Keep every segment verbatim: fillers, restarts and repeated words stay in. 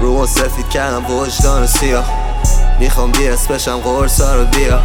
رومو سفید کردم وجدان و سیاه، میخوام بی اسمشم قرصا رو بیا.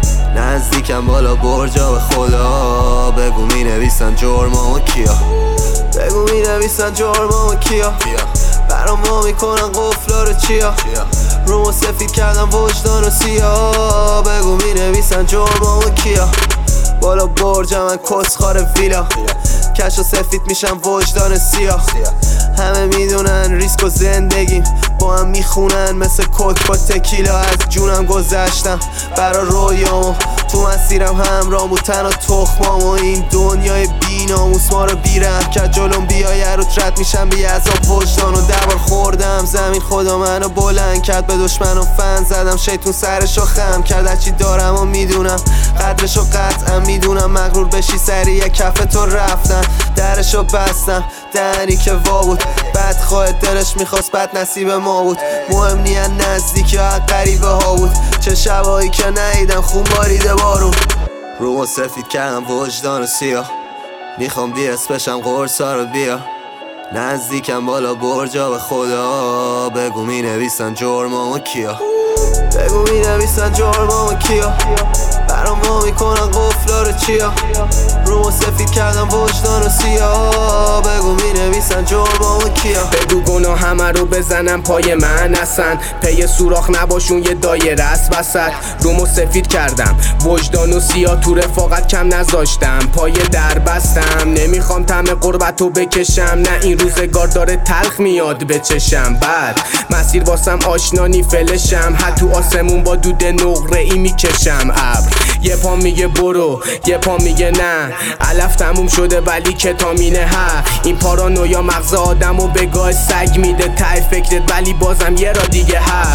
نزدیکم بالا برجا به خدا، بگو می نویسن جرمامو کیا، بگو می نویسن جرمامو کیا، برام ما میکنن قفلا رو چیا. رومو سفید کردم وجدان و سیاه، بگو می نویسن جرمامو کیا. بالا برجم من کسخار ویلا، کش و سفید میشم وجدان سیاه. همه میدونن ریسک و زندگیم با هم میخونن مثل کوک با تکیلا. از جونم گذشتم برا رویامو، تو مسیرم همراه بود تن و تخمام. و این دنیای بی ناموس ما رو بیرم کرد، جلوم بیای رو رد میشم بی عذاب وجدان. و دوبار خوردم زمین، خدا منو بلند کرد، به دشمنم فن زدم، شیطون سرشو خم کرد. از چی دارم و میدونم قدرشو قطعا میدونم، مغرور بشی سریع کف تو رفتن، درشو بستم دهنی که وا بود. بدخواه دلش میخواست بد نصیب ما بود، مهم نیه نزدیکی ها قریبه ها بود. چه شبایی که نیدم خون باریده بارون. رومو سفید کردم وجدان و سیاه، میخوام بی اسمشم قرصا رو بیا. نزدیکم بالا برجا به خدا، بگو می نویسن جرمامو کیا، بگو می نویسن جرمامو کیا، برام ما میکنن قفلا رو چیا. رومو سفید کردم وجدان و سیاه، بگو می نویسن جرمامو کیا. بگو گناه همه رو بزنم پای من هستن، پی سوراخ نباشون یه دایره است وسط. رومو سفید کردم وجدان و سیاه، تو رفاقت کم نذاشتم، پای در بستم. نمیخوام طعم قربتو بکشم، نه این روزگار داره تلخ میاد به چشم. بعد مسیر واسم آشنا نی فلشم، حد تو آسمون با دود نقره ای میکشم. ابر یه پا میگه برو، یه پا میگه نه، علف تموم شده ولی کتامینه. ها این پارانویا مغز آدمو به گاه سگ میده، ته فکرت ولی بازم یه را دیگه. ها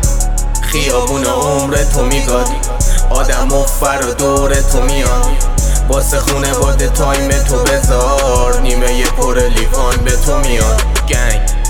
خیابون عمر تو میگادی، آدم و فر دور تو میان، واسه خونه باده تایم تو بذار، نیمه یه پر لیوان به تو میان. گنگ